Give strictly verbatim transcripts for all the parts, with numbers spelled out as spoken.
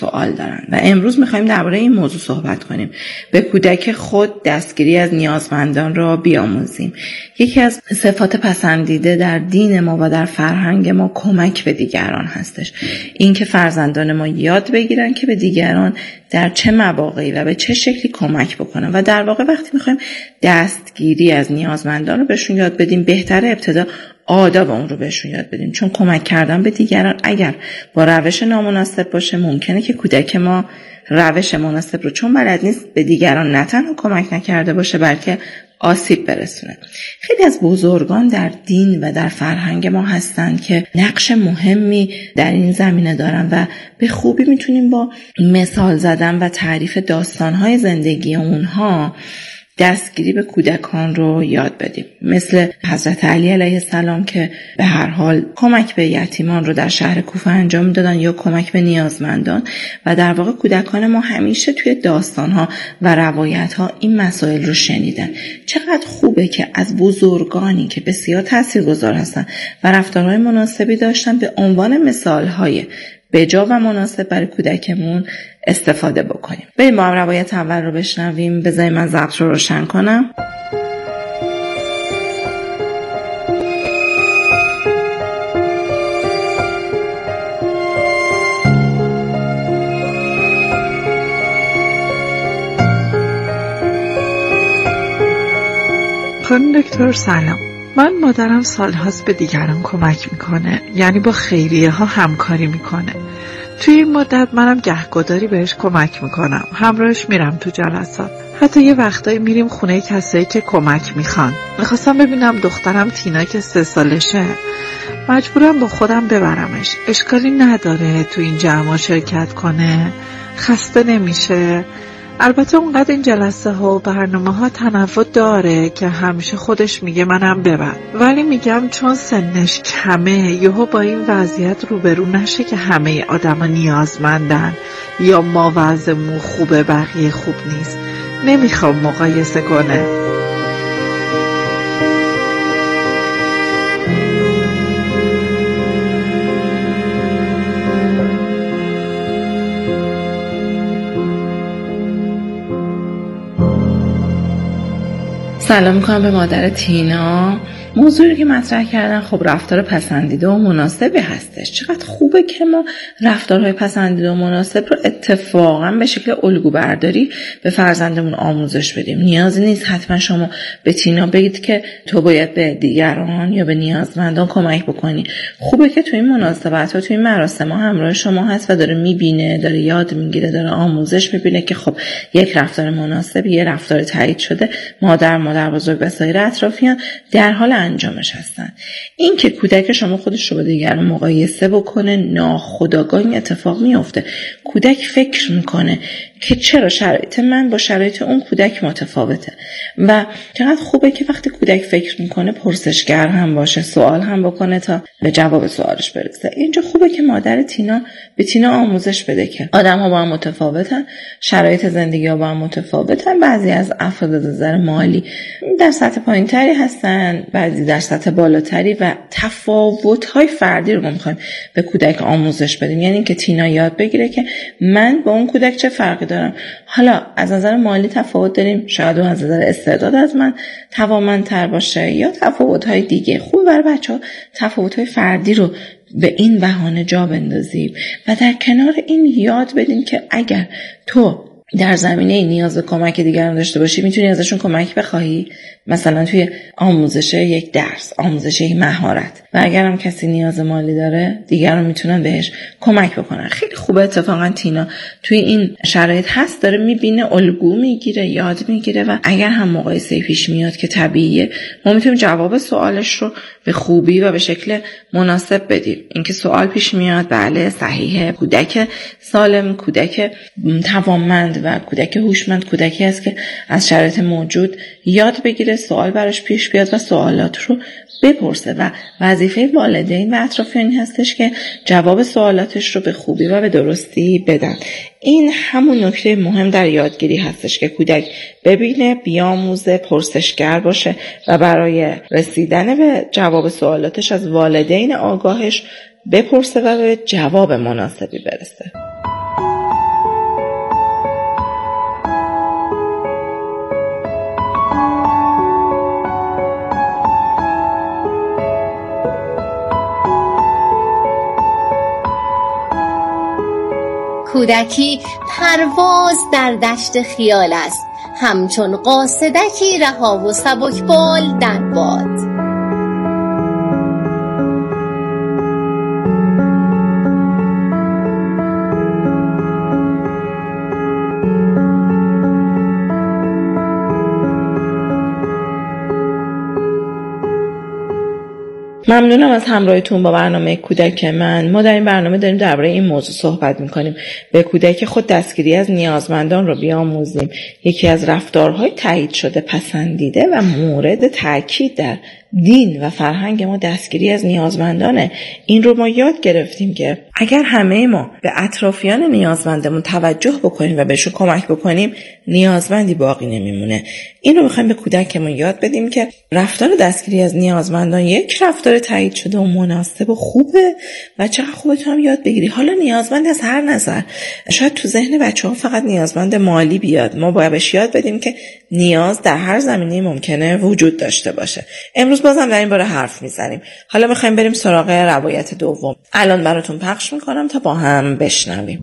سوال دارن و امروز میخوایم درباره این موضوع صحبت کنیم. به کودک خود دستگیری از نیازمندان را بیاموزیم. یکی از صفات پسندیده در دین ما و در فرهنگ ما کمک به دیگران هستش. این که فرزندان ما یاد بگیرن که به دیگران در چه مواقعی و به چه شکلی کمک بکنن و در واقع وقتی میخوایم دستگیری از نیازمندان رو بهشون یاد بدیم، بهتره ابتدا آداب اون رو بهشون یاد بدیم، چون کمک کردن به دیگران اگر با روش نامناسب باشه ممکنه که کودک ما روش مناسب رو چون بلد نیست به دیگران نه تنها کمک نکرده باشه بلکه آسیب برسونه. خیلی از بزرگان در دین و در فرهنگ ما هستند که نقش مهمی در این زمینه دارن و به خوبی میتونیم با مثال زدن و تعریف داستان‌های زندگی اونها دستگیری به کودکان رو یاد بدیم. مثل حضرت علی علیه السلام که به هر حال کمک به یتیمان رو در شهر کوفه انجام دادن یا کمک به نیازمندان و در واقع کودکان ما همیشه توی داستان‌ها و روایت‌ها این مسائل رو شنیدن. چقدر خوبه که از بزرگانی که بسیار تاثیرگذار هستن و رفتارهای مناسبی داشتن به عنوان مثال‌های بجا و مناسب برای کودکمون استفاده بکنیم. بریم با هم روایت اول رو بشنویم. بذاری من ضبط رو روشن کنم. خانم دکتر سلام. من مادرم سالهاست به دیگران کمک میکنه، یعنی با خیریه ها همکاری میکنه. توی این مدت منم گهگداری بهش کمک میکنم، همراهش میرم تو جلسات، حتی یه وقتایی میریم خونه کسایی که کمک میخوان. میخواستم ببینم دخترم تینا که سه سالشه، مجبورم با خودم ببرمش. اشکالی نداره تو این جمع شرکت کنه؟ خسته نمیشه؟ البته اونقدر این جلسه ها و برنامه ها تنوع داره که همیشه خودش میگه منم ببر، ولی میگم چون سنش کمه یهو با این وضعیت روبرو نشه که همه آدما نیازمندن یا ما وضعمون خوبه بقیه خوب نیست. نمیخوام مقایسه کنه. سلام میکنم به مادر تینا. موضوعی که مطرح کردن خب رفتار پسندیده و مناسبی هستش. چقدر خوبه که ما رفتارهای پسندیده و مناسب رو اتفاقا به شکل الگو برداری به فرزندمون آموزش بدیم. نیازی نیست حتما شما به تینا بگید که تو باید به دیگران یا به نیازمندان کمک بکنی. خوبه که تو این مناسبت ها تو این مراسم ها همراه شما هست و داره میبینه، داره یاد میگیره، داره آموزش میبینه که خب یک رفتار مناسب، یه رفتار تایید شده مادر مادر بزرگ و سایر اطرافیان در حال انجامش هستن. این که کودک شما خودش رو با دیگران مقایسه بکنه ناخودآگاه این اتفاق میفته. کودک فکر میکنه که چرا شرایط من با شرایط اون کودک متفاوته و چقدر خوبه که وقتی کودک فکر میکنه پرسشگر هم باشه، سوال هم بکنه تا به جواب سوالش برسه. اینجا خوبه که مادر تینا به تینا آموزش بده که آدم ها با هم متفاوتن، شرایط زندگی ها با هم متفاوتن. بعضی از افراد از نظر مالی در سطح پایین تری هستن، بعضی در سطح بالاتری و تفاوت های فردی رو ما میخوایم به کودک آموزش بدیم. یعنی که تینا یاد بگیره که من با اون کودک چه فرقی دارم. حالا از نظر مالی تفاوت داریم، شاید اون از نظر استعداد از من توانمندتر باشه یا تفاوت‌های دیگه. خوب برای بچه‌ها تفاوت‌های فردی رو به این بهانه جا بندازیم و در کنار این یاد بدیم که اگر تو در زمینه نیاز به کمک دیگران داشته باشی میتونی ازشون کمک بخواهی، مثلا توی آموزش یک درس، آموزش یک مهارت. و اگر هم کسی نیاز مالی داره دیگران میتونن بهش کمک بکنن. خیلی خوبه اتفاقا تینا توی این شرایط هست، داره میبینه، الگو میگیره، یاد میگیره و اگر هم مقایسه پیش میاد که طبیعیه ما میتونیم جواب سوالش رو به خوبی و به شکل مناسب بدیم. اینکه سوال پیش میاد بله صحیحه، کودک سالم، کودک توانمند و کودک هوشمند کودکی است که از شرایط موجود یاد بگیره، سوال براش پیش بیاد و سوالات رو بپرسه و وظیفه والدین و اطرافیان هستش که جواب سوالاتش رو به خوبی و به درستی بدن. این همون نکته مهم در یادگیری هستش که کودک ببینه، بیاموزه، پرسشگر باشه و برای رسیدن به جواب سوالاتش از والدین آگاهش بپرسه و به جواب مناسبی برسه. کودکی پرواز در دشت خیال است، همچون قاصدکی رها و سبکبال در باد. ممنونم از همراهیتون با برنامه کودک من. ما در این برنامه داریم درباره این موضوع صحبت میکنیم. به کودک خود دستگیری از نیازمندان رو بیاموزیم. یکی از رفتارهای تایید شده پسندیده و مورد تاکید در دین و فرهنگ ما دستگیری از نیازمندانه. این رو ما یاد گرفتیم که اگر همه ما به اطرافیان نیازمندمون توجه بکنیم و بهشون کمک بکنیم، نیازمندی باقی نمیمونه. این رو میخوایم به کودکمون یاد بدیم که رفتار دستگیری از نیازمندان یک رفتار تایید شده و مناسب و خوبه و چقدر خوبه تو هم یاد بگیری. حالا نیازمند از هر نظر، شاید تو ذهن بچه‌ها فقط نیازمند مالی بیاد، ما باید بهش یاد بدیم که نیاز در هر زمینه ممکنه وجود داشته باشه. امروز بازم در این باره حرف میزنیم. حالا میخوایم بریم سراغ روایت دوم. الان براتون پخش میکنم تا با هم بشنویم.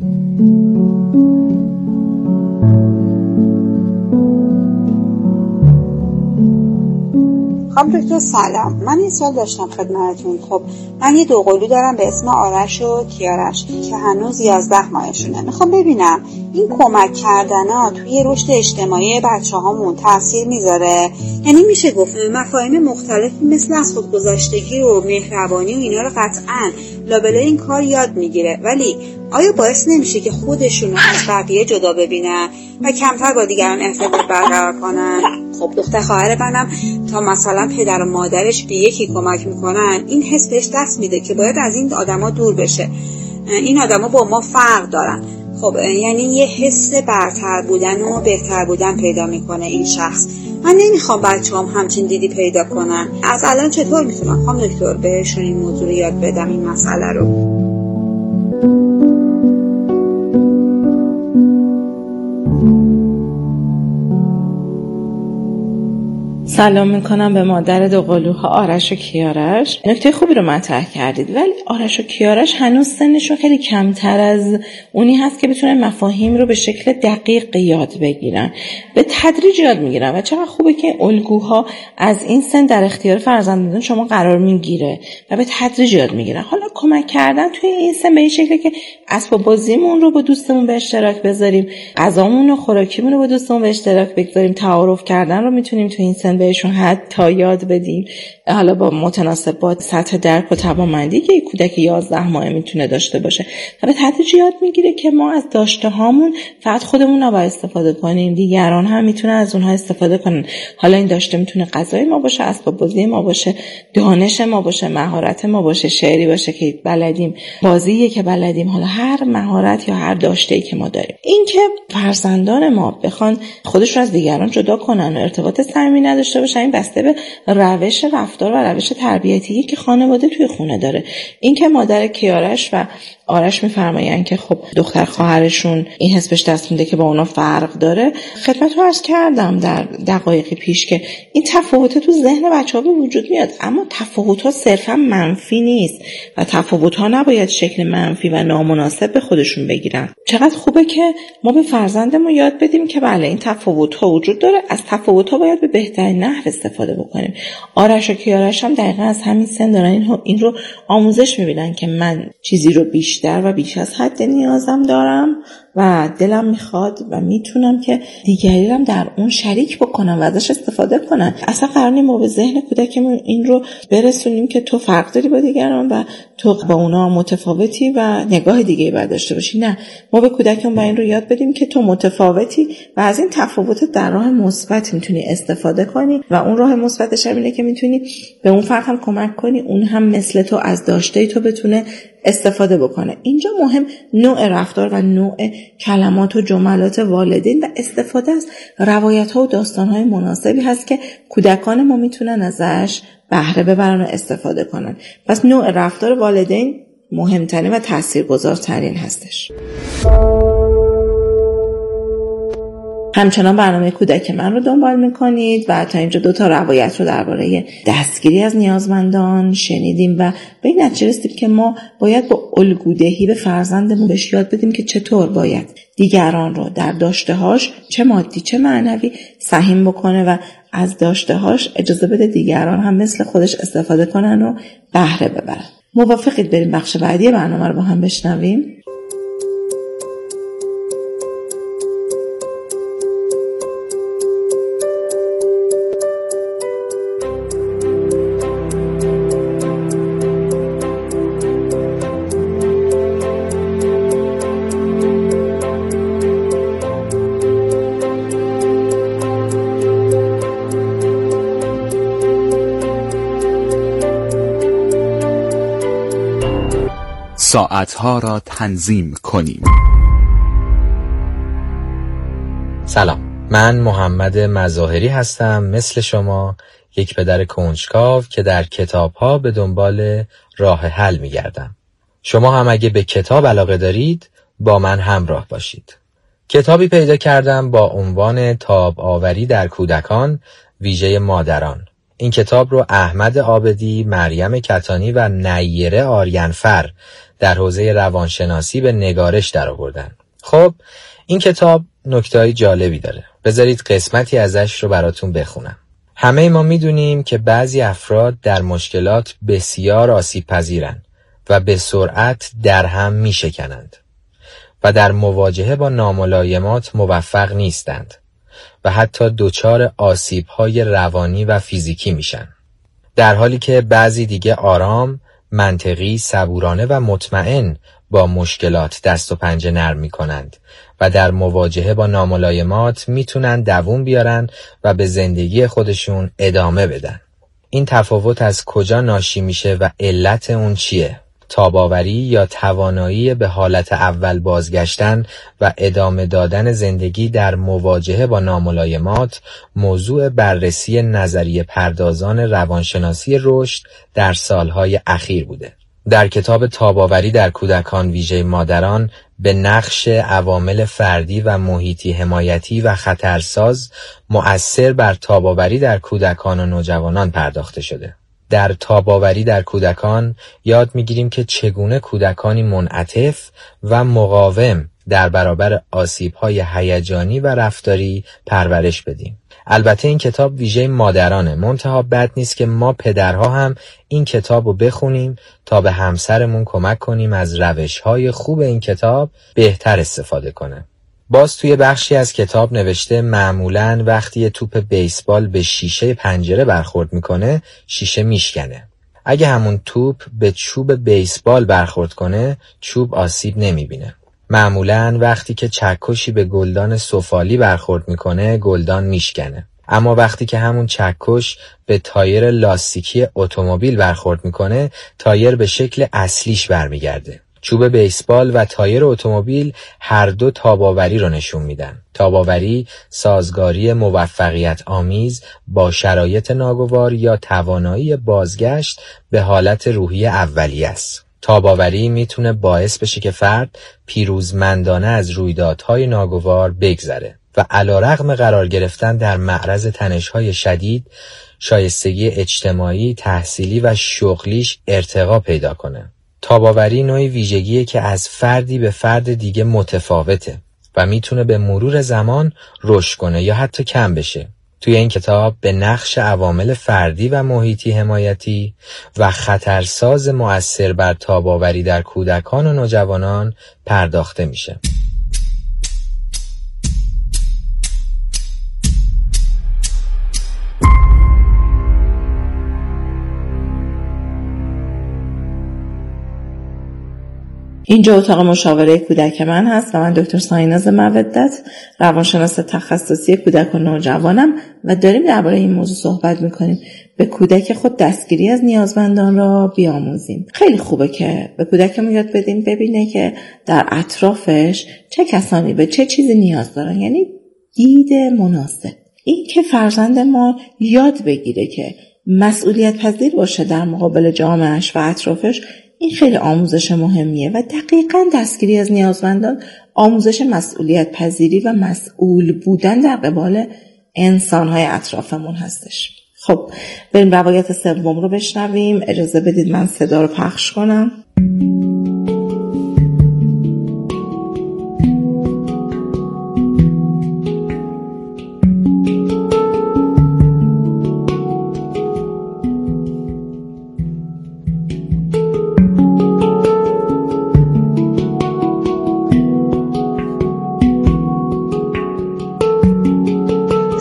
خب دکتر سلام، من این سوال داشتم خدمتتون. خب من یه دوقلو دارم به اسم آرش و کیارش که هنوز یازده ماهشونه. میخوام ببینم این کمک کردنا توی رشد اجتماعی بچه هامون تأثیر میذاره؟ یعنی میشه گفت مفاهیم مختلفی مثل از خودگذشتگی و مهربانی و اینا رو قطعاً لابلای این کار یاد میگیره، ولی آیا باعث نمیشه که خودشون رو از بقیه جدا ببینن و کمتر با دیگران ارتباط برقرار کنن؟ خب دختر خواهر منم تا مثلا پدر و مادرش به یکی کمک میکنن، این حس بهش دست میده که باید از این آدما دور بشه. این آدما با ما فرق دارن. خب یعنی یه حس برتر بودن و بهتر بودن پیدا میکنه این شخص. من نمیخوام بچه‌هام همچین دیدی پیدا کنن. از الان چطور میتونم خانم دکتر بهشون این موضوع رو یاد بدم، این مسئله رو؟ سلام میکنم به مادر دوقلوها آرش و کیارش. نکته خوبی رو مطرح کردید، ولی آرش و کیارش هنوز سنشون خیلی کمتر از اونی هست که بتونن مفاهیم رو به شکل دقیق یاد بگیرن. به تدریج یاد میگیرن و چقدر خوبه که الگوها از این سن در اختیار فرزندان شما قرار میگیره و به تدریج یاد میگیرن. حالا کمک کردن توی این سن به این شکلی که اسباب بازیمون رو با دوستمون به اشتراک بذاریم، غذامون و خوراکیمون رو با دوستمون به اشتراک بگذاریم، تعارف کردن رو میتونیم توی این سن بهشون حتی یاد بدیم، حالا با متناسب با سطح درک و توانمندی که یک کودک یازده ماهه میتونه داشته باشه. و به تدریج یاد میگیره که ما از داشته هامون فقط خودمون نباید استفاده کنیم، دیگران هم میتونن از اونها استفاده کنن. حالا این داشته میتونه غذای ما باشه، اسباب بازی ما باشه، دانش ما باشه، مهارت ما باشه، شعری باشه که بلدیم، بازیه که بلدیم، حالا هر مهارت یا هر داشته‌ای که ما داریم. این که فرزندان ما بخوان خودشون از دیگران جدا کنن و ارتباط صمیمی نداشته باشن، این بسته به روش رفتار و روش تربیتی که خانواده توی خونه داره. این که مادر کیارش و آرش میفرمایند که خب دختر خواهرشون این حس بهش دست میده که با اونا فرق داره، خدمت رو عرض کردم در دقایقی پیش که این تفاوت تو ذهن بچه‌ها به وجود میاد، اما تفاوت‌ها صرفا منفی نیست و تفاوت‌ها نباید شکل منفی و نامناسب به خودشون بگیرن. چقدر خوبه که ما به فرزندمون یاد بدیم که بله این تفاوت‌ها وجود داره، از تفاوت‌ها باید به بهترین نحو استفاده بکنیم. آرش و کیارش هم دقیقاً از همین سن دارن این رو آموزش می‌بینن که من چیزی رو بیشتر و بیش از حد نیازم دارم و دلم میخواد و میتونم که دیگری هم در اون شریک بکنم و ازش استفاده کنم. اصلا قرار نیست ما به ذهن کودکمون این رو برسونیم که تو فرق داری با دیگران و تو با اونا متفاوتی و نگاه دیگه باید داشته باشی. نه، ما به کودکمون با این رو یاد بدیم که تو متفاوتی و از این تفاوت در راه مثبت میتونی استفاده کنی و اون راه مثبتش اینه که میتونی به اون فرد هم کمک کنی، اون هم مثل تو از داشته تو بتونه استفاده بکنه. اینجا مهم نوع رفتار و نوع کلمات و جملات والدین و استفاده از روایت‌ها و داستان‌های مناسبی هست که کودکان ما میتونن ازش بهره ببرن و استفاده کنن. پس نوع رفتار والدین مهمترین و تاثیرگذارترین هستش. همچنان برنامه کودک من رو دنبال میکنید و تا اینجا دو تا روایت رو درباره دستگیری از نیازمندان شنیدیم و به این نتیجه رسیدیم که ما باید با با الگودهی به فرزندمون بهش یاد بدیم که چطور باید دیگران رو در داشته‌هاش چه مادی چه معنوی سهیم بکنه و از داشته‌هاش اجازه بده دیگران هم مثل خودش استفاده کنن و بهره ببرن. موافقید بریم بخش بعدی برنامه رو با هم بشنویم؟ ساعتها را تنظیم کنیم. سلام، من محمد مظاهری هستم، مثل شما یک پدر کنجکاو که در کتاب‌ها به دنبال راه حل می‌گردم. شما هم اگه به کتاب علاقه دارید با من همراه باشید. کتابی پیدا کردم با عنوان تاب آوری در کودکان ویژه مادران. این کتاب رو احمد عابدی، مریم کتانی و نیره آرینفر در حوزه روانشناسی به نگارش درآوردن. خب این کتاب نکته‌های جالبی داره. بذارید قسمتی ازش رو براتون بخونم. همه ما میدونیم که بعضی افراد در مشکلات بسیار آسیب پذیرن و به سرعت در هم میشکنند و در مواجهه با ناملایمات موفق نیستند و حتی دچار آسیب‌های روانی و فیزیکی میشن. در حالی که بعضی دیگه آرام، منطقی، صبورانه و مطمئن با مشکلات دست و پنجه نرم میکنند و در مواجهه با ناملایمات میتونن دووم بیارن و به زندگی خودشون ادامه بدن. این تفاوت از کجا ناشی میشه و علت اون چیه؟ تاباوری یا توانایی به حالت اول بازگشتن و ادامه دادن زندگی در مواجهه با ناملایمات موضوع بررسی نظریه پردازان روانشناسی رشد در سالهای اخیر بوده. در کتاب تاباوری در کودکان ویژه مادران به نقش عوامل فردی و محیطی حمایتی و خطرساز مؤثر بر تاباوری در کودکان و نوجوانان پرداخته شده. در تاباوری در کودکان یاد میگیریم که چگونه کودکانی منعطف و مقاوم در برابر آسیب‌های هیجانی و رفتاری پرورش بدیم. البته این کتاب ویژه مادرانه، منتها بد نیست که ما پدرها هم این کتاب رو بخونیم تا به همسرمون کمک کنیم از روش‌های خوب این کتاب بهتر استفاده کنه. باز توی بخشی از کتاب نوشته معمولاً وقتی یه توپ بیسبال به شیشه پنجره برخورد میکنه شیشه میشکنه. اگه همون توپ به چوب بیسبال برخورد کنه چوب آسیب نمیبینه. معمولاً وقتی که چکشی به گلدان سفالی برخورد میکنه گلدان میشکنه. اما وقتی که همون چکش به تایر لاستیکی اتومبیل برخورد میکنه تایر به شکل اصلیش برمیگرده. چوب بیسبال و تایر اتومبیل هر دو تاباوری رو نشون میدن. تاباوری سازگاری موفقیت آمیز با شرایط ناگوار یا توانایی بازگشت به حالت روحی اولیه است. تاباوری میتونه باعث بشه که فرد پیروزمندانه از رویدادهای ناگوار بگذره و علیرغم قرار گرفتن در معرض تنش‌های شدید شایستگی اجتماعی، تحصیلی و شغلیش ارتقا پیدا کنه. تاباوری نوعی ویژگیه که از فردی به فرد دیگه متفاوته و میتونه به مرور زمان رشد کنه یا حتی کم بشه. توی این کتاب به نقش عوامل فردی و محیطی حمایتی و خطرساز مؤثر بر تاباوری در کودکان و نوجوانان پرداخته میشه. اینجا اتاق مشاوره کودک من هست و من دکتر سایناز مودت، روانشناس تخصصی کودک و نوجوانم و داریم درباره این موضوع صحبت میکنیم. به کودک خود دستگیری از نیازمندان را بیاموزیم. خیلی خوبه که به کودکمون یاد بدیم ببینه که در اطرافش چه کسانی به چه چیزی نیاز دارن، یعنی دید مناسب. این که فرزند ما یاد بگیره که مسئولیت پذیر باشه در مقابل جامعهش و اطرافش، این خیلی آموزش مهمیه و دقیقاً دستگیری از نیازمندان آموزش مسئولیت پذیری و مسئول بودن در قبال انسان‌های اطرافمون هستش. خب بریم روایت سوم رو بشنویم. اجازه بدید من صدا رو پخش کنم.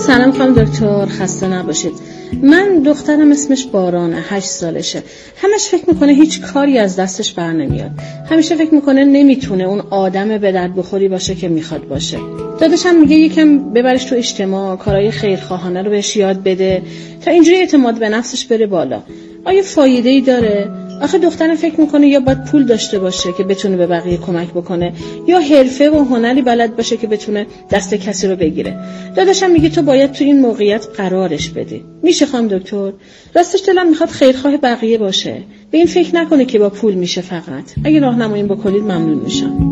سلام خانم دکتر، خسته نباشید. من دخترم اسمش بارانه، هشت سالشه. همش فکر میکنه هیچ کاری از دستش بر نمیاد. همیشه فکر میکنه نمیتونه اون آدم به درد بخوری باشه که میخواد باشه. داداشم میگه یکم ببرش تو اجتماع، کارهای خیرخواهانه رو بهش یاد بده تا اینجوری اعتماد به نفسش بره بالا. آیا فایده‌ای داره؟ آخه دخترم فکر میکنه یا باید پول داشته باشه که بتونه به بقیه کمک بکنه یا حرفه و هنری بلد باشه که بتونه دست کسی رو بگیره. داداشم میگه تو باید تو این موقعیت قرارش بدی. میشه خانم دکتر؟ راستش دلم میخواد خیرخواه بقیه باشه. به این فکر نکنه که با پول میشه فقط. اگه راهنمایی بکنید ممنون میشم.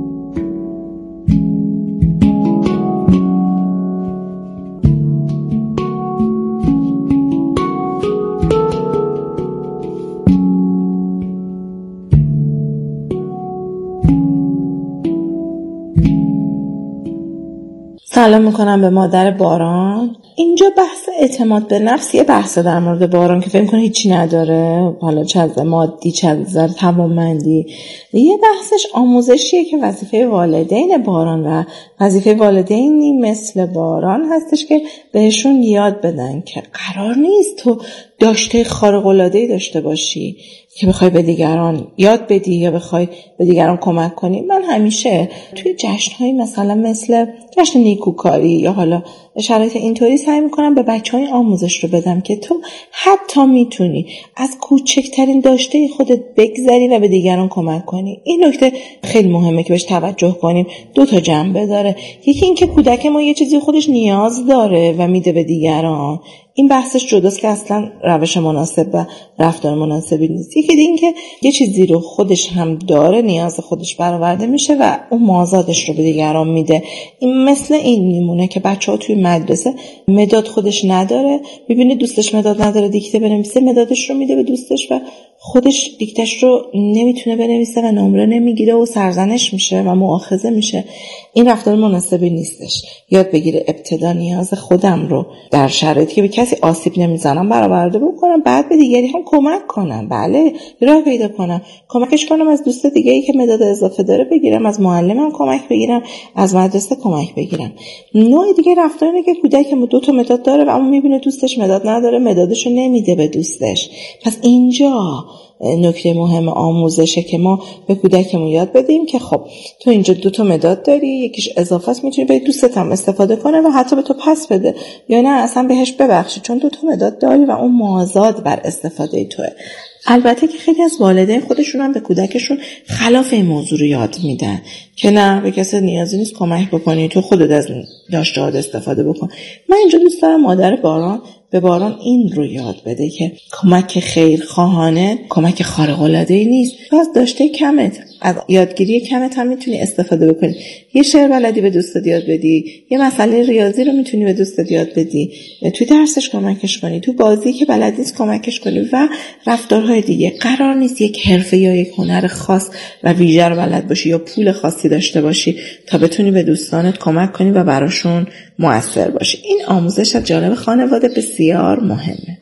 سلام میکنم به مادر باران. اینجا بحث اعتماد به نفس یه بحثه در مورد باران که فکر میکنه هیچی نداره، حالا چه از مادی چه از توانمندی. یه بحثش آموزشیه که وظیفه والدین باران و وظیفه والدینی مثل باران هستش که بهشون یاد بدن که قرار نیست تو داشته خارق‌العاده‌ای داشته باشی که بخوای به دیگران یاد بدی یا بخوای به دیگران کمک کنی. من همیشه توی جشن‌های مثلا مثل جشن نیکوکاری یا حالا شرایط اینطوری سعی میکنم به بچه‌های آموزش رو بدم که تو حتی میتونی از کوچکترین داشته خودت بگذری و به دیگران کمک کنی. این نکته خیلی مهمه که بهش توجه کنیم. دو تا جنبه داره. یکی این که کودک ما یه چیزی خودش نیاز داره و میده به دیگران. این بحثش جداست که اصلا روش مناسب و رفتار مناسبی نیست. یکی دیگه این که یه چیزی رو خودش هم داره، نیاز خودش برآورده میشه و اون مازادش رو به دیگران میده. این مثل این میمونه که بچه‌ها توی مدرسه مداد خودش نداره، میبینه دوستش مداد نداره دیکته بنویسه، مدادش رو میده به دوستش و خودش دیکتش رو نمیتونه بنویسه و نمره نمیگیره و سرزنش میشه و مؤاخذه میشه. این رفتار مناسبی نیستش. یاد بگیره ابتدا نیاز خودم رو در شرایطی که به کسی آسیب نمیزنم برآورده بکنم، بعد به دیگری هم کمک کنم. بله، راه پیدا کنم، کمکش کنم، از دوست دیگه‌ای که مداد اضافه داره بگیرم، از معلمم کمک بگیرم، از مدرسه کمک بگیرم. نوع دیگه رفتار اینه که کودکم دو تا مداد داره و اما میبینه دوستش مداد نداره، مدادشو نمیده به دوستش. پس اینجا نکته مهم آموزشه که ما به کودکمون یاد بدیم که خب تو اینجا دو تا مداد داری، یکیش اضافه است، میتونی به دوستت هم استفاده کنه و حتی به تو پس بده یا نه اصلا بهش ببخشی چون دو تا مداد داری و اون مازاد بر استفاده توه. البته که خیلی از والدین خودشون هم به کودکشون خلاف این موضوع رو یاد میدن که نه به کسی نیازی نیست کمک بکنی، تو خودت از داشته هات استفاده بکن. من اینجا دوست دارم مادر باران به باران این رو یاد بده که کمک خیرخواهانه کمک خارق‌العاده‌ای نیست. تو از داشته کمت، از یادگیری کمت هم میتونی استفاده بکنی. یه شعر بلدی به دوستت یاد بدی، یه مسئله ریاضی رو میتونی به دوستت یاد بدی، توی درسش کمکش کنی، تو بازی که بلد نیست کمکش کنی و رفتارهای دیگه. قرار نیست یک حرفه یا یک هنر خاص و ویژه رو بلد باشی یا پول خاصی داشته باشی تا بتونی به دوستانت کمک کنی و براشون مؤثر باشی. این آموزش از جانب خانواده بسیار مهمه.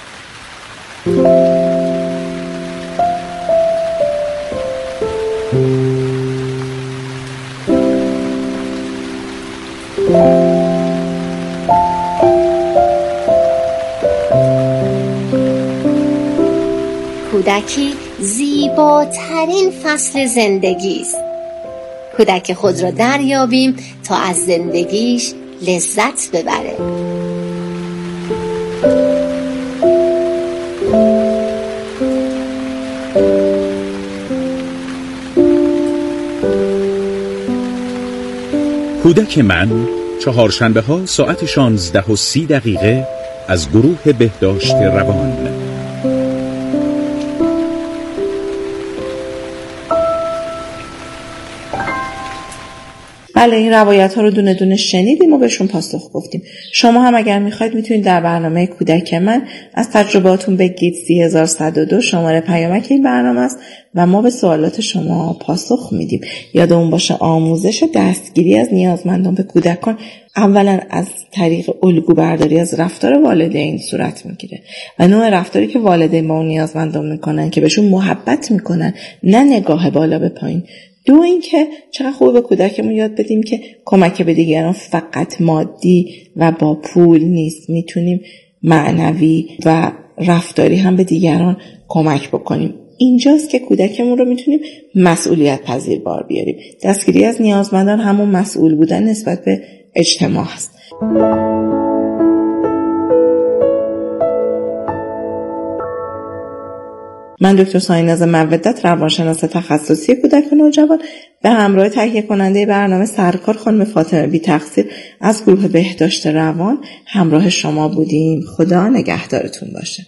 کودکی زیباترین فصل زندگی است. کودک خود را دریابیم تا از زندگیش لذت ببره. کودک من چهارشنبه ها ساعت شانزده و سی دقیقه از گروه بهداشت روان. بله، این روایت ها رو دونه دونه شنیدیم و بهشون پاسخ گفتیم. شما هم اگر میخواید میتونید در برنامه کودک من از تجربهاتون بگید. سی هزار و صد و دو شماره پیامک این برنامه است و ما به سوالات شما پاسخ میدیم. یادمون باشه آموزش دستگیری از نیازمندان به کودکان اولا از طریق الگو برداری از رفتار والدین صورت میگیره و نوع رفتاری که والدین با اون نیازمندان میکنن که بهشون محبت میکنن، نه نگاه بالا به پایین. دو اینکه چقدر خوب به کودکمون یاد بدیم که کمک به دیگران فقط مادی و با پول نیست، میتونیم معنوی و رفتاری هم به دیگران کمک بکنیم. اینجاست که کودکمون رو میتونیم مسئولیت پذیر بار بیاریم. دستگیری از نیازمندان همون مسئول بودن نسبت به اجتماع هست. من دکتر سایناز مودت، روانشناس تخصصی کودک و نوجوان، به همراه تهیه کننده برنامه سرکار خانم فاطمه بی تقصیر از گروه بهداشت روان همراه شما بودیم. خدا نگهدارتون باشه.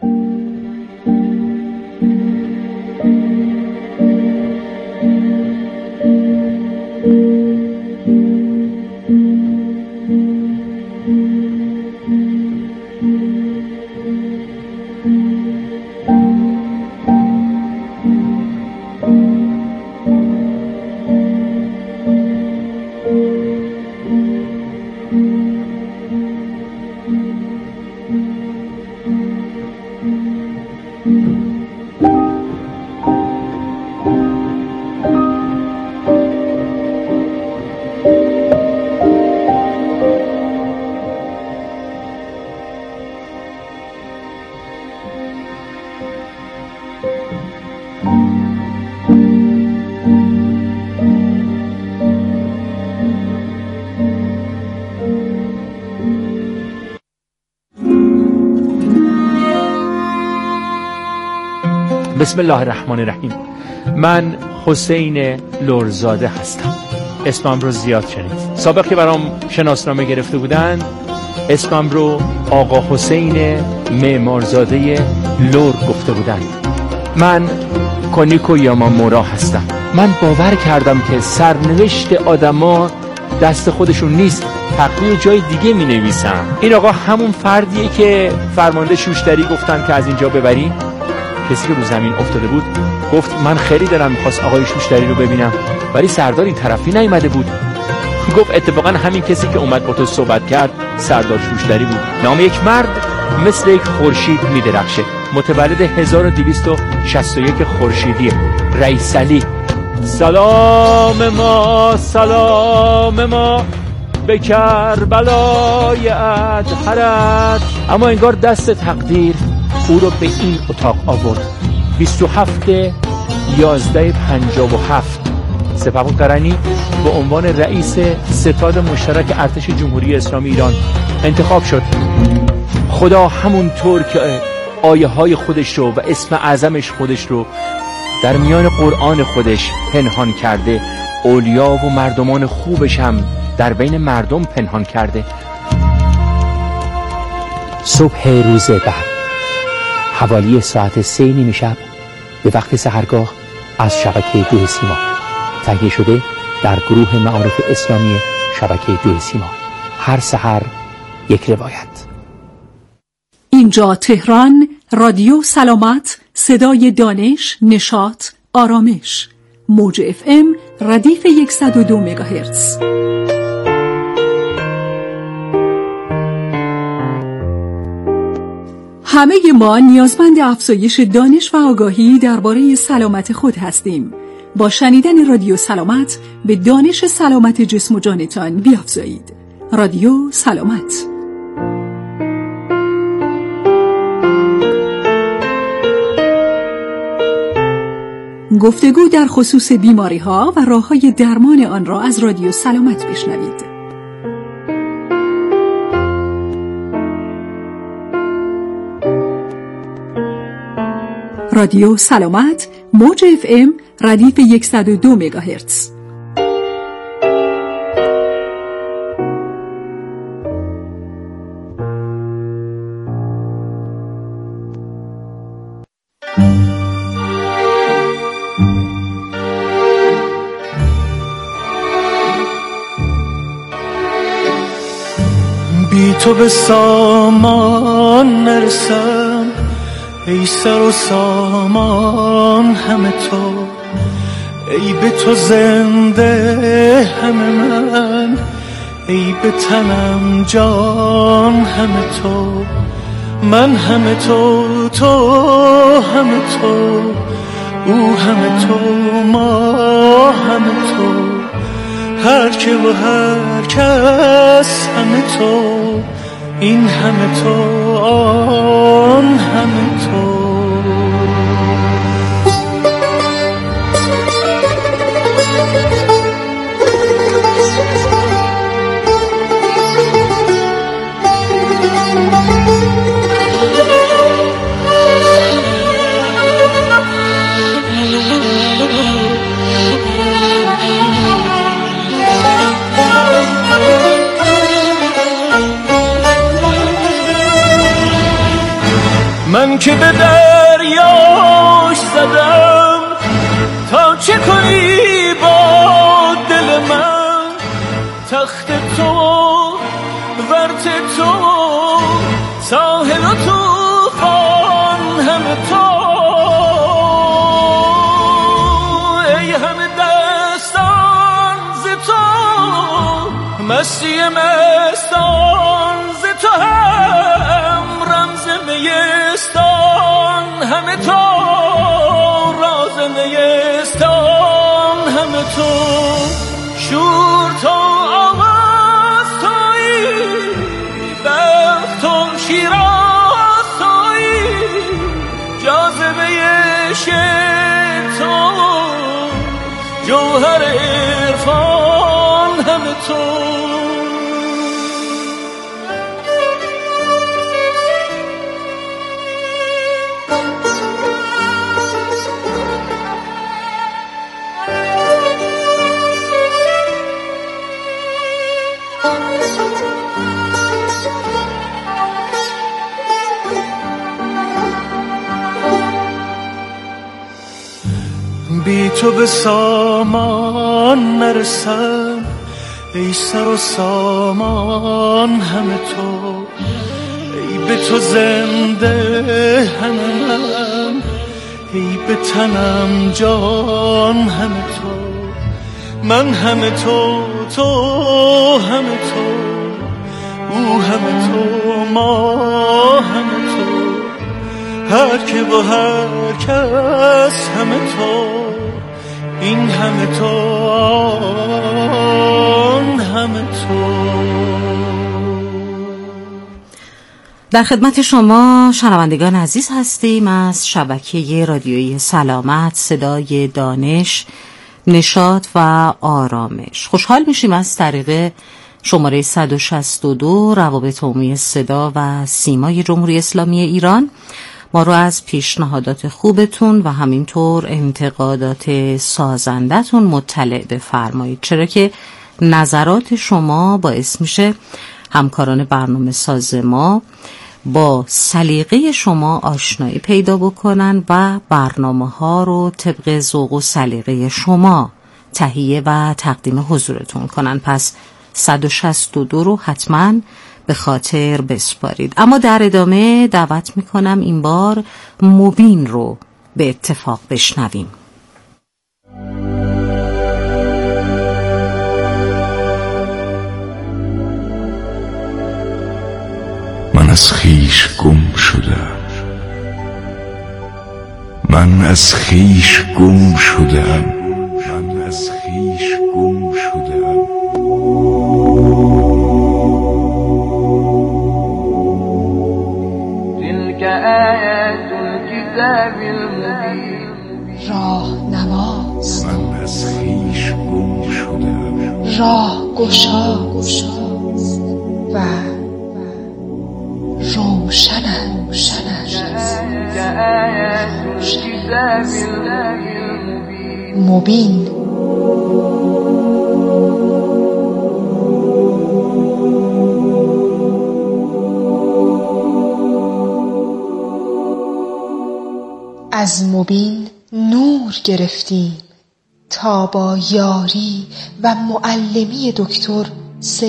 بسم الله الرحمن الرحیم. من حسین لرزاده هستم. اسمم رو زیاد شنید. سابق که برام شناسنامه گرفته بودن اسمم رو آقا حسین معمارزاده لور گفته بودن. من کونیکو یامامورا هستم. من باور کردم که سرنوشت آدما دست خودشون نیست، تقدیر جای دیگه می نویسن. این آقا همون فردیه که فرمانده شوشتری گفتن که از اینجا ببری. کسی که رو زمین افتاده بود گفت من خیلی دلم می‌خواست آقای شوشتری رو ببینم، ولی سردار این طرفی نیامده بود. گفت اتفاقا همین کسی که اومد با تو صحبت کرد سردار شوشتری بود. نام یک مرد مثل یک خورشید می‌درخشه. متولد هزار و دویست و شصت و یک خورشیدی، رئیس علی. سلام ما سلام ما به کربلای ادهرت. اما انگار دست تقدیر او رو به این اتاق آورد. بیست و هفت یازده پنجاه و هفت سپهبد قرنی به عنوان رئیس ستاد مشترک ارتش جمهوری اسلامی ایران انتخاب شد. خدا همونطور که آیه های خودش رو و اسم اعظمش خودش رو در میان قرآن خودش پنهان کرده، اولیا و مردمان خوبش هم در بین مردم پنهان کرده. صبح روز بعد حوالی ساعت سه نیمه شب به وقت سحرگاه از شبکه دو سیما تهیه شده در گروه معارف اسلامی شبکه دو سیما. هر سحر یک روایت. اینجا تهران، رادیو سلامت، صدای دانش، نشاط، آرامش. موج اف ام ردیف صد و دو مگاهرتز. همه ما نیازمند افزایش دانش و آگاهی درباره سلامت خود هستیم. با شنیدن رادیو سلامت به دانش سلامت جسم و جانتان بیافزایید. رادیو سلامت. گفتگو در خصوص بیماری ها و راه های درمان آن را از رادیو سلامت بشنوید. رادیو سلامت، موج اف ام ردیف صد و دو مگاهرتز. بی تو به سامان نرسم، ای سر و سامان همه تو، ای به تو زنده همه من، ای به تنم جان همه تو، من همه تو، تو همه تو، او همه تو ما همه تو، هر که و هر کس همه تو، این همه تو آن همه تو. من که به دریاش زدم تا چه کنی با دل من، تخت تو ورت تو ساحل و توفان همه تو، ای همه دستان ز تو، مستی مستان ز تو، هم رمز میستان همه تو، راز میستان همه تو، شور تو آواز تویی، بخت تو شیراز تویی، جاذبه شعر تو، جوهر عرفان همه تو. بی تو به سامان نرسم، ای سر و سامان همه تو، ای به تو زنده همه من، ای به تنم جان همه تو، من همه تو تو همه تو، او همه تو ما همه تو، هر که و هر کس همه تو، این همه تو آن همه تو. در خدمت شما شنوندگان عزیز هستیم از شبکه رادیویی سلامت، صدای دانش، نشاط و آرامش. خوشحال میشیم از طریق شماره صد و شصت و دو روابط عمومی صدا و سیمای جمهوری اسلامی ایران ما رو از پیشنهادات خوبتون و همینطور انتقادات سازندتون مطلع بفرمایید، چرا که نظرات شما باعث میشه همکاران برنامه ساز ما با سلیقه شما آشنایی پیدا بکنن و برنامه ها رو طبق ذوق و سلیقه شما تهیه و تقدیم حضورتون کنن. پس صد و شصت و دو رو حتما به خاطر بسپارید. اما در ادامه دعوت میکنم این بار مبین رو به اتفاق بشنویم. من از خیش گم شدم، من از خیش گم شدم، من از خیش گم شدم. تلك آیات الكتاب المبین، راه نماز، من از خیش گم شدم، راه گشا و روشن مبین. از مبین نور گرفتیم تا با یاری و معلمی دکتر